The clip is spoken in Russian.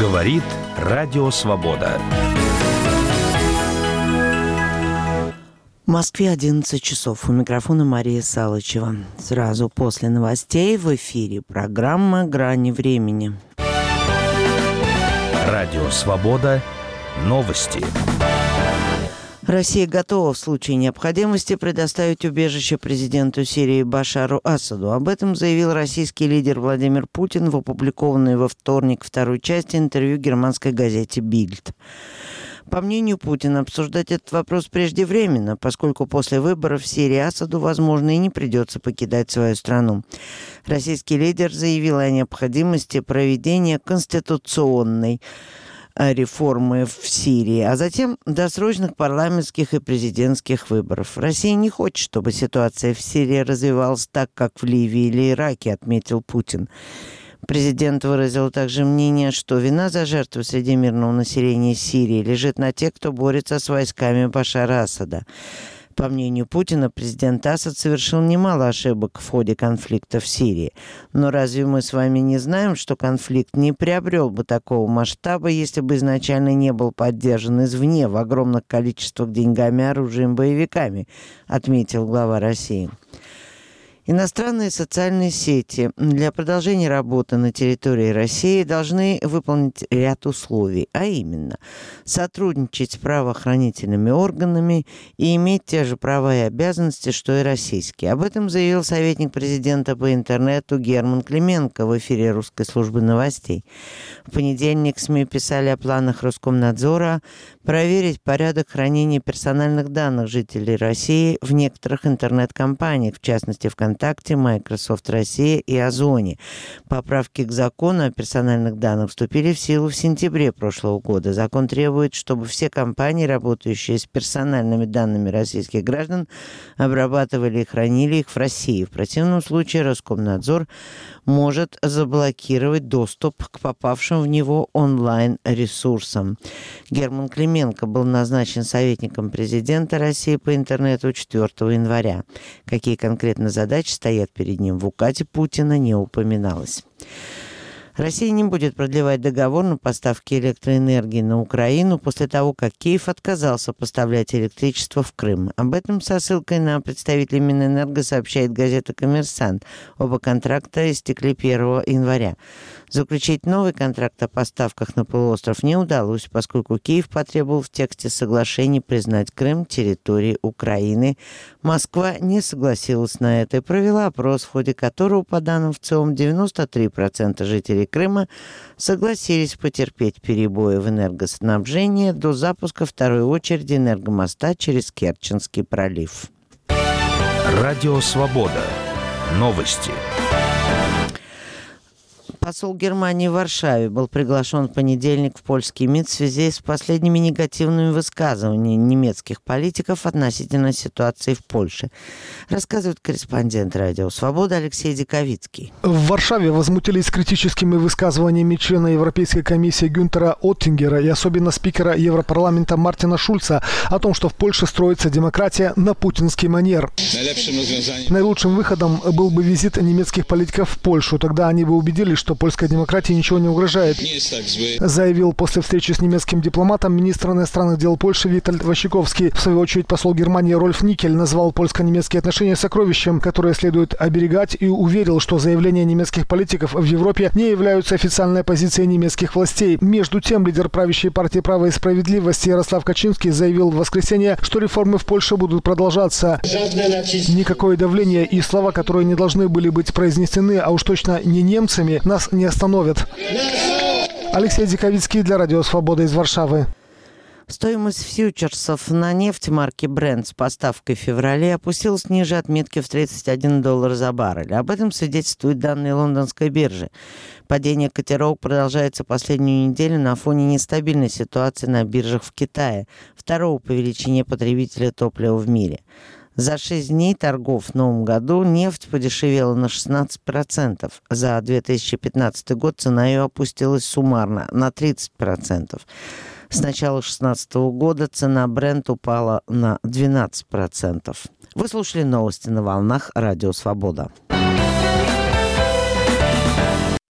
Говорит Радио Свобода. В Москве 11 часов. У микрофона Мария Салычева. Сразу после новостей в эфире программа «Грани времени». Радио Свобода. Новости. Россия готова в случае необходимости предоставить убежище президенту Сирии Башару Асаду. Об этом заявил российский лидер Владимир Путин в опубликованной во вторник второй части интервью германской газете «Бильд». По мнению Путина, обсуждать этот вопрос преждевременно, поскольку после выборов в Сирии Асаду, возможно, и не придется покидать свою страну. Российский лидер заявил о необходимости проведения конституционной реформы в Сирии, а затем досрочных парламентских и президентских выборов. Россия не хочет, чтобы ситуация в Сирии развивалась так, как в Ливии или Ираке, отметил Путин. Президент выразил также мнение, что вина за жертвы среди мирного населения Сирии лежит на тех, кто борется с войсками Башара Асада. По мнению Путина, президент Асад совершил немало ошибок в ходе конфликта в Сирии. Но разве мы с вами не знаем, что конфликт не приобрел бы такого масштаба, если бы изначально не был поддержан извне в огромных количествах деньгами, оружием, боевиками, отметил глава России. Иностранные социальные сети для продолжения работы на территории России должны выполнить ряд условий, а именно сотрудничать с правоохранительными органами и иметь те же права и обязанности, что и российские. Об этом заявил советник президента по интернету Герман Клименко в эфире русской службы новостей. В понедельник СМИ писали о планах Роскомнадзора проверить порядок хранения персональных данных жителей России в некоторых интернет-компаниях, в частности ВКонтакте, Microsoft Россия и Озоне. Поправки к закону о персональных данных вступили в силу в сентябре прошлого года. Закон требует, чтобы все компании, работающие с персональными данными российских граждан, обрабатывали и хранили их в России. В противном случае Роскомнадзор может заблокировать доступ к попавшим в него онлайн-ресурсам. Герман Клименко был назначен советником президента России по интернету 4 января. Какие конкретно задачи стоят перед ним в указе Путина, не упоминалось. Россия не будет продлевать договор на поставки электроэнергии на Украину после того, как Киев отказался поставлять электричество в Крым. Об этом со ссылкой на представителей Минэнерго сообщает газета «Коммерсант». Оба контракта истекли 1 января. Заключить новый контракт о поставках на полуостров не удалось, поскольку Киев потребовал в тексте соглашения признать Крым территорией Украины. Москва не согласилась на это и провела опрос, в ходе которого, по данным ВЦИОМ, 93% жителей Крыма согласились потерпеть перебои в энергоснабжении до запуска второй очереди энергомоста через Керченский пролив. Радио Свобода. Новости. Посол Германии в Варшаве был приглашен в понедельник в польский МИД в связи с последними негативными высказываниями немецких политиков относительно ситуации в Польше. Рассказывает корреспондент Радио Свобода Алексей Диковицкий. В Варшаве возмутились критическими высказываниями члена Европейской комиссии Гюнтера Оттингера и особенно спикера Европарламента Мартина Шульца о том, что в Польше строится демократия на путинский манер. Наилучшим выходом был бы визит немецких политиков в Польшу. Тогда они бы убедились, что польской демократии ничего не угрожает, заявил после встречи с немецким дипломатом министр иностранных дел Польши Витальд Ващиковский. В свою очередь посол Германии Рольф Никель назвал польско-немецкие отношения сокровищем, которое следует оберегать, и уверил, что заявления немецких политиков в Европе не являются официальной позицией немецких властей. Между тем, лидер правящей партии «Право и справедливость» Ярослав Качинский заявил в воскресенье, что реформы в Польше будут продолжаться. Никакое давление и слова, которые не должны были быть произнесены, а уж точно не немцами, нас не остановят. Алексей Диковицкий для Радио Свобода из Варшавы. Стоимость фьючерсов на нефть марки Brent с поставкой в феврале опустилась ниже отметки в $31 за баррель. Об этом свидетельствуют данные лондонской биржи. Падение котировок продолжается последнюю неделю на фоне нестабильной ситуации на биржах в Китае, второго по величине потребителя топлива в мире. За 6 дней торгов в новом году нефть подешевела на 16%. За 2015 год цена ее опустилась суммарно на 30%. С начала 2016 года цена Brent упала на 12%. Вы слушали новости на волнах Радио Свобода.